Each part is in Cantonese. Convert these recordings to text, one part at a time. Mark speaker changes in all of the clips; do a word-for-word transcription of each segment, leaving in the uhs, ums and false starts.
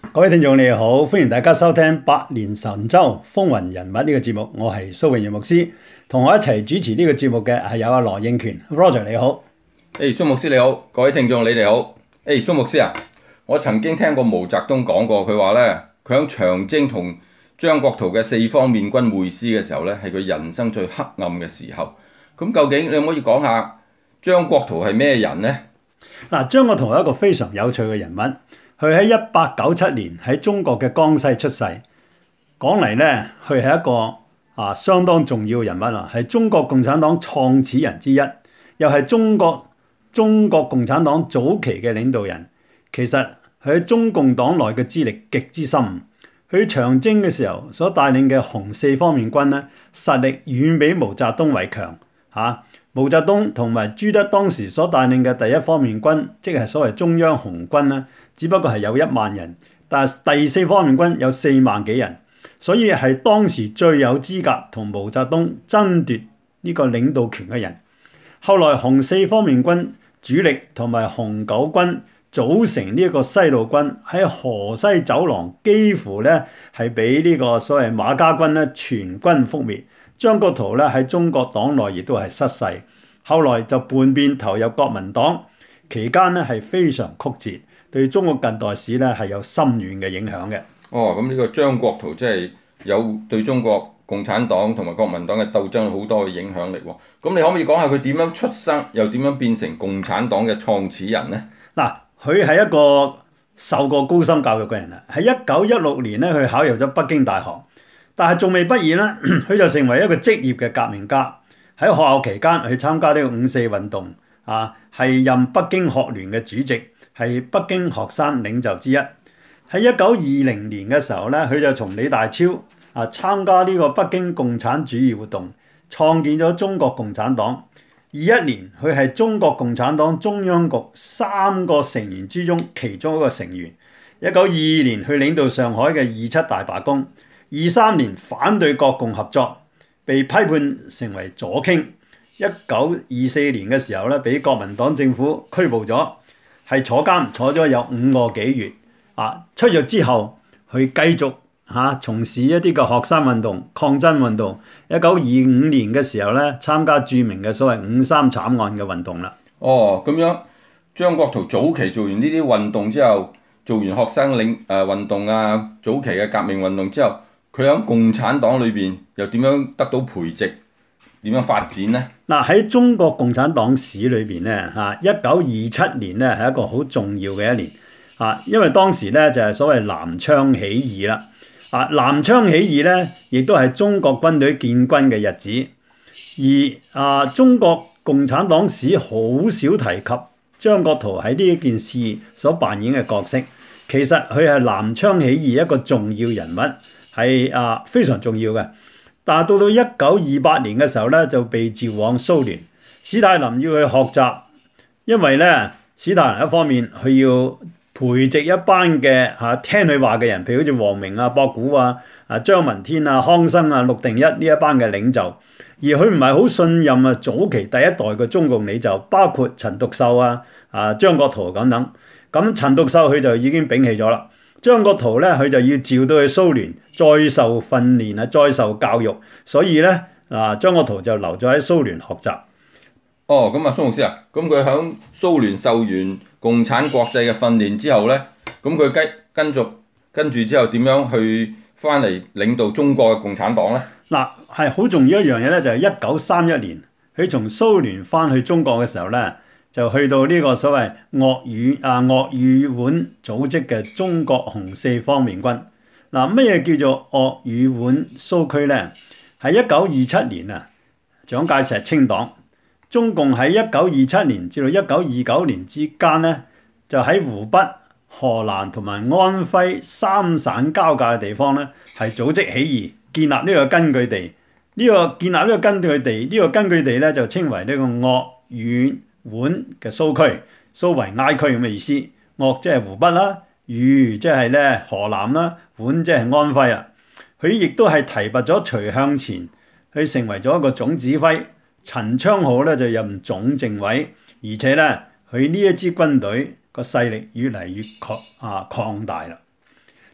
Speaker 1: 各位聽眾你好，歡迎大家收聽《百年神州風雲人物》呢個節目，我係蘇榮元牧師，同我一齊主持呢個節目嘅係有阿羅應權 Roger 你好。
Speaker 2: 誒，蘇牧師你好，各位聽眾你哋好。誒，蘇牧師啊，我曾經聽過毛澤東講過，佢話咧，佢喺長征同張國燾嘅四方面軍會師嘅時候咧，係佢人生最黑暗嘅時候。咁究竟你可唔可以講下張國燾係咩人呢？
Speaker 1: 嗱，張國燾係一個非常有趣嘅人物。佢喺一八九七年喺中國嘅江西出世，講嚟咧，佢係一個啊相當重要嘅人物啊，係中國共產黨創始人之一，又係中國中國共產黨早期嘅領導人。其實佢喺中共黨內嘅資歷極之深。佢長征嘅時候所帶領嘅紅四方面軍咧，實力遠比毛澤東為強嚇。啊毛澤東同埋朱德當時所帶領嘅第一方面軍，即係所謂中央紅軍咧，只不過係有一萬人，但係第四方面軍有四萬幾人，所以係當時最有資格同毛澤東爭奪呢個領導權嘅人。後來紅四方面軍主力同埋紅九軍組成呢一個西路軍，喺河西走廊幾乎咧係俾呢個所謂馬家軍咧全軍覆滅。張國燾咧喺中國黨內亦都係失勢，後來就叛變投入國民黨，期間咧係非常曲折，對中國近代史咧係有深遠嘅影響嘅。
Speaker 2: 哦，咁呢個張國燾真係有對中國共產黨同埋國民黨嘅鬥爭好多嘅影響力喎。咁你可唔可以講下佢點樣出生，又點樣變成共產黨嘅創始人呢？
Speaker 1: 嗱，佢係一個受過高深教育嘅人啊，喺一九一六年咧，佢考入咗北京大學。但係仲未畢業咧，佢就成為一個職業嘅革命家。喺學校期間去參加呢個五四運動，啊，係任北京學聯嘅主席，係北京學生領袖之一。喺一九二零年嘅時候咧，佢就從李大釗啊參加呢個北京共產主義活動，創建咗中國共產黨。二一年佢係中國共產黨中央局三個成員之中其中一個成員。一九二二年佢領導上海嘅二七大罷工。二三年反對國共合作，被批判成為左傾。一九二四年嘅時候咧，俾國民黨政府拘捕咗，係坐監坐咗有五個幾月。啊，出獄之後，佢繼續嚇、啊、從事一啲嘅學生運動、抗爭運動。一九二五年嘅時候咧，參加著名嘅所謂五三慘案嘅運動啦。
Speaker 2: 哦，咁樣張國燾早期做完呢啲運動之後，做完學生領誒、呃、運動啊，早期嘅革命運動之後。佢喺共產黨裏邊又點樣得到培植？點樣發展呢？
Speaker 1: 嗱，喺中國共產黨史裏邊咧，嚇一九二七年咧係一個好重要嘅一年，啊，因為當時咧就係所謂南昌起義啦，啊，南昌起義咧亦都係中國軍隊建軍嘅日子，而啊中國共產黨史好少提及張國燾喺呢一件事所扮演嘅角色，其實佢係南昌起義一個重要人物。係啊，非常重要嘅。但係到到一九二八年嘅時候咧，就被召往蘇聯。史太林要去學習，因為咧史太林一方面佢要培植一班嘅嚇、啊、聽佢話嘅人，譬如好似王明啊、博古啊、啊張聞天啊、康生啊、陸定一呢一班嘅領袖。而佢唔係好信任啊早期第一代嘅中共領袖，包括陳獨秀啊、啊張國燾等等。咁陳獨秀佢就已經摒棄咗啦。張國燾咧，佢就要召到去蘇聯再受訓練啊，再受教育，所以咧啊，張國燾就留咗喺蘇聯學習。
Speaker 2: 哦，咁啊，蘇牧師啊，咁佢喺蘇聯受完共產國際嘅訓練之後咧，咁佢跟跟住跟住之後點樣去翻嚟領導中國嘅共產黨咧？
Speaker 1: 嗱，係好重要一樣嘢咧，就係一九三一年，佢從蘇聯翻去中國嘅時候咧。就去到呢個所謂鄂豫啊鄂豫皖組織嘅中國紅四方面軍。嗱，乜嘢叫做鄂豫皖蘇區咧？喺一九二七年啊，蔣介石清黨，中共喺一九二七年至到一九二九年之間咧，就喺湖北、河南同埋安徽三省交界嘅地方咧，係組織起義，建立呢個根據地。呢、這個建立呢個根據地，呢、這個根據地咧就稱為呢個鄂豫皖嘅蘇區，蘇維埃區咁嘅意思。鄂即係湖北啦，豫即係咧河南啦，皖即係安徽啦。佢亦都係提拔咗徐向前，佢成為咗一個總指揮。陳昌浩咧就任總政委，而且咧佢呢一支軍隊個勢力越嚟越擴啊擴大啦。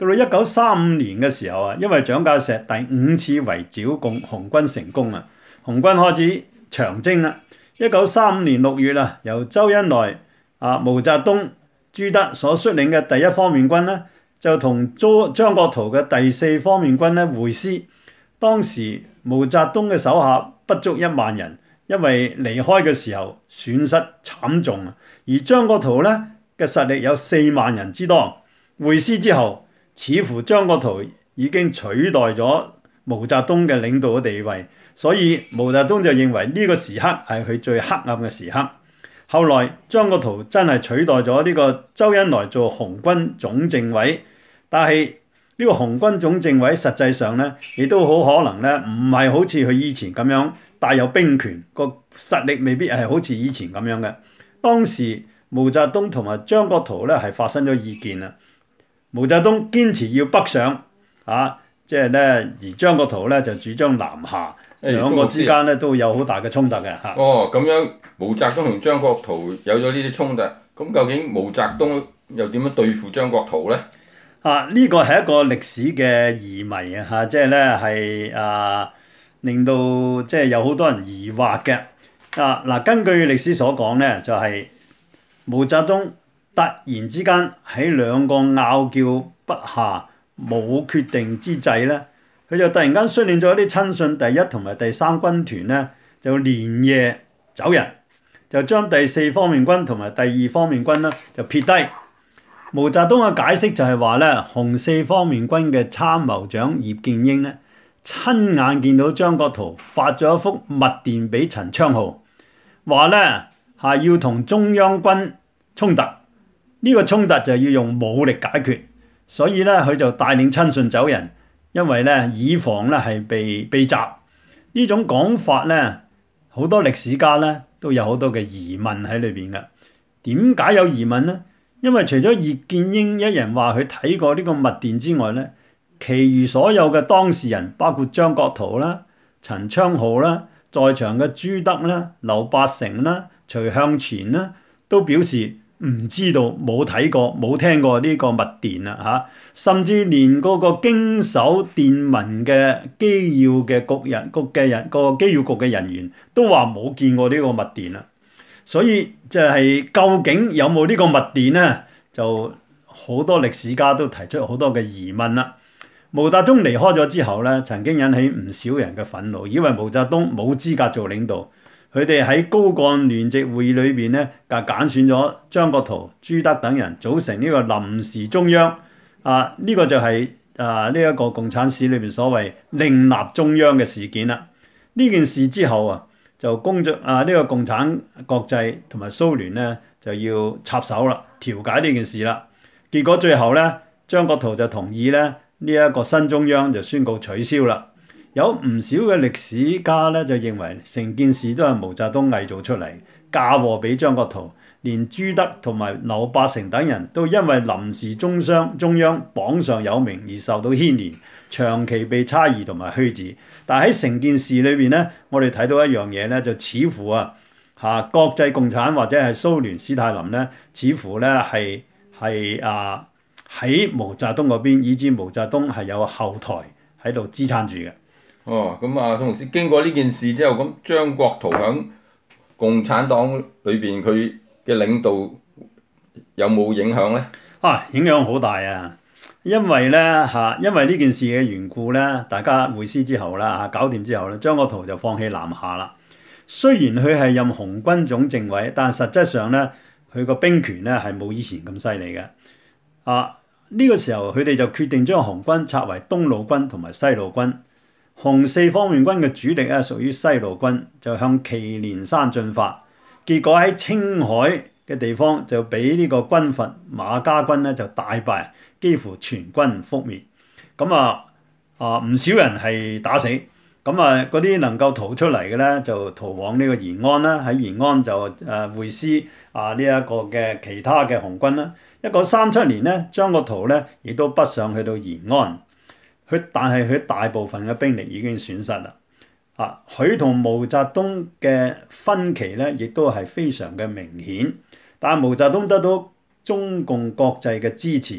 Speaker 1: 到到一九三五年嘅時候啊，因為蔣介石第五次圍剿共紅軍成功啊，紅軍開始長征啦。一九三五年六月啊，由周恩來、啊毛澤東、朱德所率領嘅第一方面軍咧，就同張張國燾嘅第四方面軍咧會師。當時毛澤東嘅手下不足一萬人，因為離開嘅時候損失慘重啊。而張國燾咧嘅實力有四萬人之多。會師之後，似乎張國燾已經取代咗毛澤東嘅領導嘅地位，所以毛澤東就認為呢個時刻係佢最黑暗嘅時刻。後來張國燾真係取代咗呢個周恩來做紅軍總政委，但係呢個紅軍總政委實際上咧，亦都好可能咧唔係好似佢以前咁樣帶有兵權，個實力未必係好似以前咁樣嘅。當時毛澤東同埋張國燾咧係發生咗意見啦。毛澤東堅持要北上，啊，即係咧，而張國燾咧就主張南下，
Speaker 2: 誒
Speaker 1: 兩個之間咧都有好大嘅衝突嘅嚇。
Speaker 2: 哦，咁樣毛澤東同張國燾有咗呢啲衝突，咁究竟毛澤東又點樣對付張國燾咧？
Speaker 1: 啊，呢個係一個歷史嘅疑謎啊嚇，即係咧係啊令到即係有好多人疑惑嘅。啊嗱，根據歷史所講咧，就係、是、毛澤東突然之間喺兩個拗撬不下冇決定之際咧，佢就突然間率領咗啲親信第一同埋第三軍團咧，就連夜走人，就將第四方面軍同埋第二方面軍咧就撇低。毛澤東嘅解釋就係話咧，紅四方面軍嘅參謀長葉劍英咧，親眼見到張國燾發咗一幅密電俾陳昌浩，話咧係要同中央軍衝突。呢個衝突就要用武力解決，所以咧佢就帶領親信走人，因為咧以防咧係被被襲。呢種講法咧，好多歷史家咧都有好多嘅疑問喺裏邊嘅。點解有疑問呢？因為除咗葉劍英一人話佢睇過呢個密電之外咧，其餘所有嘅當事人，包括張國燾啦、陳昌浩啦、在場嘅朱德啦、劉伯承啦、徐向前啦，都表示唔知道、冇睇過、冇聽過呢個密電啦嚇，甚至連嗰個經手電文嘅機要嘅局人局嘅人、個機要局嘅人員都話冇見過呢個密電啦。所以就係究竟有冇呢個密電呢？就好多歷史家都提出好多嘅疑問啦。毛澤東離開咗之後咧，曾經引起唔少人嘅憤怒，以為毛澤東冇資格做領導。佢哋喺高幹聯席會議裏邊咧，就揀選咗張國燾、朱德等人組成呢個臨時中央。啊，呢、這個就係、是、啊呢一、這個共產史裏邊所謂另立中央嘅事件啦。呢件事之後啊，就工作啊呢、這個共產國際同埋蘇聯咧就要插手啦，調解呢件事啦。結果最後咧，張國燾就同意咧呢一、這個新中央就宣告取消啦。有唔少嘅歷史家咧就認為成件事都係毛澤東偽造出嚟，嫁禍俾張國燾，連朱德同埋劉伯承等人都因為臨時中央中央榜上有名而受到牽連，長期被猜疑同埋虛指。但喺成件事裏邊咧，我哋睇到一樣嘢咧，就似乎啊嚇國際共產或者係蘇聯史太林咧，似乎咧係係啊喺毛澤東嗰邊，以至毛澤東係有後台喺度支撐住嘅。
Speaker 2: 哦，咁啊，宋老師經過呢件事之後，咁張國燾喺共產黨裏邊佢嘅領導有冇影響咧？
Speaker 1: 啊，影響好大啊！因為咧嚇，因為呢件事嘅緣故咧，大家會師之後啦嚇，搞掂之後咧，張國燾就放棄南下啦。雖然佢係任紅軍總政委，但係實質上咧，佢個兵權咧係冇以前咁犀利嘅。啊，呢個時候佢哋就決定將紅軍拆為東路軍同埋西路軍。紅四方面軍嘅主力咧屬於西路軍，就向祁連山進發。結果喺青海嘅地方就俾呢個軍閥馬家軍咧就大敗，幾乎全軍覆滅。咁啊啊唔少人係打死，咁啊嗰啲能夠逃出嚟嘅咧就逃往呢個延安啦。喺延安就誒、啊、會師啊呢一、這個嘅其他嘅紅軍啦。一九三七年咧，張國燾咧亦都北上去到延安。佢但係佢大部分嘅兵力已經損失啦。啊，佢同毛澤東嘅分歧咧，亦都係非常嘅明顯。但係毛澤東得到中共國際嘅支持，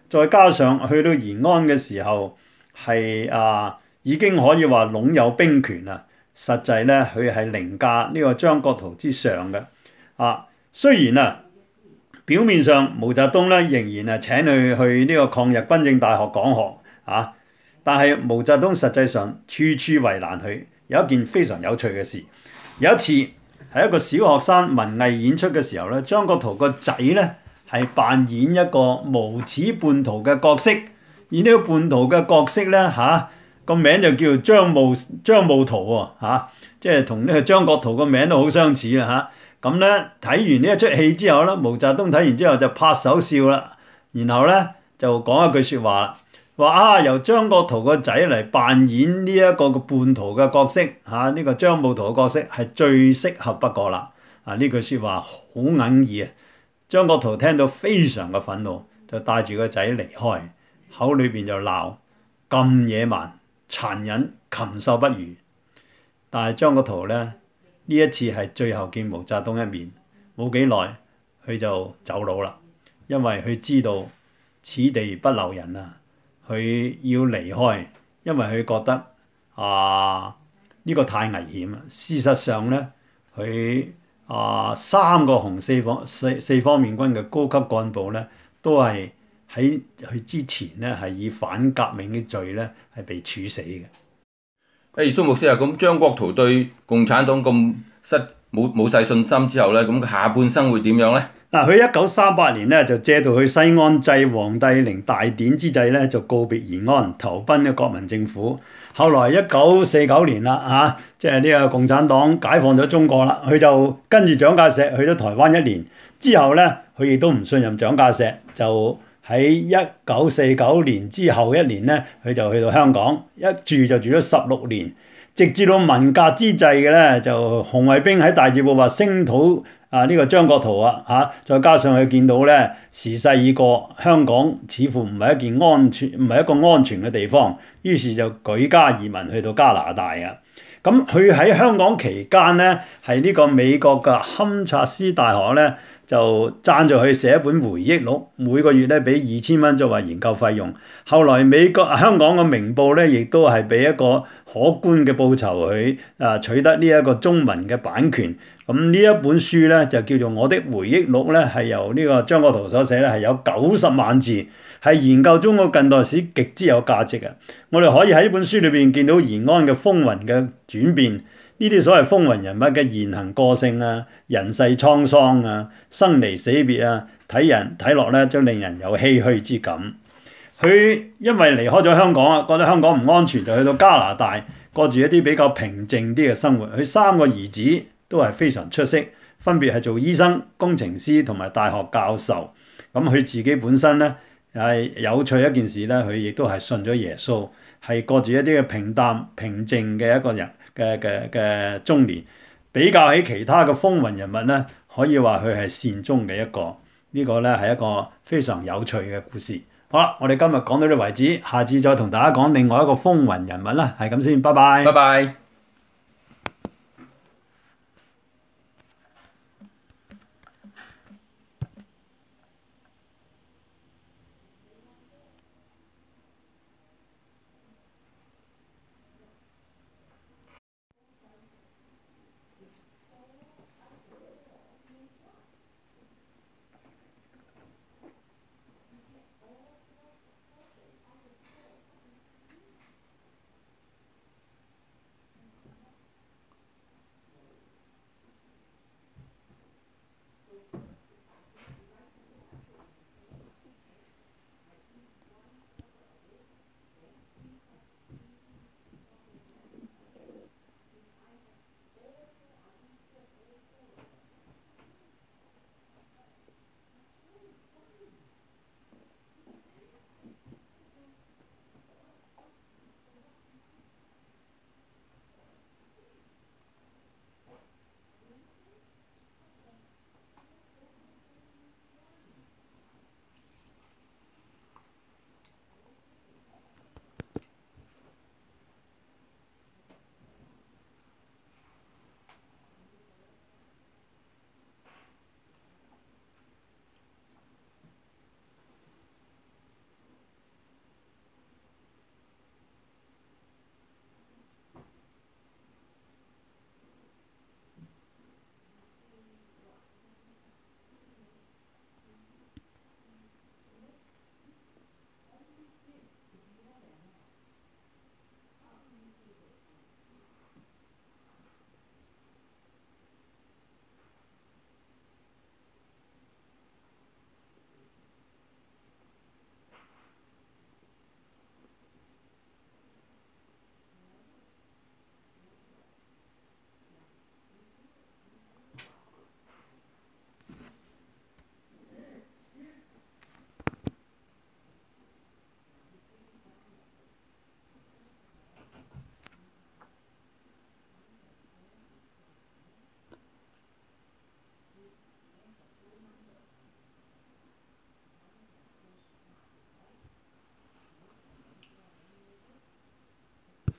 Speaker 1: 再加上去到延安嘅時候係啊已經可以話擁有兵權啦。實際咧佢係凌駕呢個張國燾之上嘅。啊，雖然啊表面上毛澤東咧仍然係請佢去呢個抗日軍政大學講學啊，但係毛澤東實際上處處為難佢。有一件非常有趣嘅事，有一次喺一個小學生文藝演出嘅時候咧，張國燾個仔咧係扮演一個無恥叛徒嘅角色，而呢個叛徒嘅角色咧嚇個名就叫張慕張慕圖喎嚇，即係同呢個張國燾個名都好相似啦嚇。咁咧睇完呢一出戲之後咧，毛澤東睇完之後就拍手笑啦，然後咧就講一句説話啦。話啊，由張國燾個仔嚟扮演呢一個嘅叛徒嘅角色嚇，呢、啊這個張慕圖嘅角色係最適合不過啦。啊，呢句説話好哽耳啊！張國燾聽到非常嘅憤怒，就帶住個仔離開，口裏邊就鬧咁野蠻、殘忍、禽獸不如。但係張國燾咧呢一次係最後見毛澤東一面，冇幾耐佢就走佬啦，因為佢知道此地不留人啊。佢要離開，因為佢覺得啊呢、這個太危險啦。事實上咧，佢啊三個紅四方四四方面軍嘅高級幹部咧，都係喺佢之前咧係以反革命嘅罪咧係被處死嘅。
Speaker 2: 誒，蘇牧師啊，咁張國燾對共產黨咁失冇冇曬信心之後咧，咁佢下半生會點樣咧？
Speaker 1: 嗱，佢一九三八年咧就借道去西安祭皇帝陵大典之際咧，就告別延安，投奔嘅國民政府。後來一九四九年啦，嚇、啊，即係呢個共產黨解放咗中國啦，佢就跟住蔣介石去咗台灣一年。之後咧，佢亦都唔信任蔣介石，就喺一九四九年之後一年咧，佢就去到香港，一住就住咗十六年，直至到文革之際嘅咧，就紅衛兵喺大字報話聲討。啊！呢、這個張國燾啊，嚇，再加上佢見到咧時勢已過，香港似乎唔係一件安全，唔係一個安全嘅地方，於是就舉家移民去到加拿大啊。咁佢喺香港期間咧，係呢個美國嘅堪察斯大學咧就贊助佢寫一本回憶錄，每個月咧俾二千蚊作為研究費用。後來美國香港嘅明報咧，亦都係俾一個可觀嘅報酬佢啊，取得呢一個中文嘅版權。咁呢一本書咧就叫做《我的回憶錄》咧，係由呢個張國燾所寫咧，係有九十萬字，係研究中國近代史極之有價值嘅。我哋可以喺呢本書裏邊見到延安嘅風雲嘅轉變，呢啲所謂風雲人物嘅言行個性啊、人世滄桑啊、生離死別啊，睇人睇落咧，就令人有唏噓之感。佢因為離開咗香港啊，覺得香港唔安全，就去到加拿大過住一啲比較平靜啲嘅生活。佢三個兒子都係非常出色，分別係做醫生、工程師同埋大學教授。咁佢自己本身咧係有趣一件事咧，佢亦都係信咗耶穌，係過住一啲嘅平淡平靜嘅一個人嘅嘅嘅中年。比較起其他嘅風雲人物咧，可以話佢係善終嘅一個。呢個咧係一個非常有趣嘅故事。好啦，我哋今日講到呢度為止，下次再同大家講另外一個風雲人物啦。係咁先，拜拜。
Speaker 2: 拜拜。